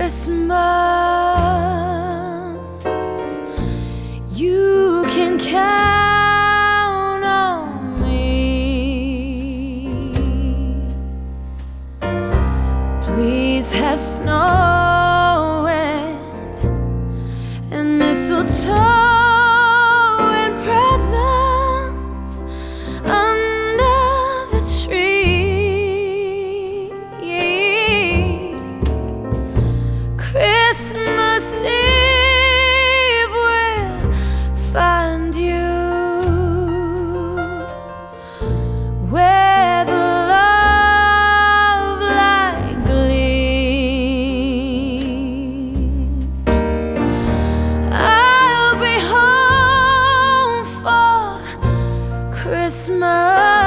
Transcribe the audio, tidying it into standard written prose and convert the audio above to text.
Christmas, you can count on me. Please have snow and mistletoe and presents under the tree. Christmas Eve will find you where the love light gleams. I'll be home for Christmas.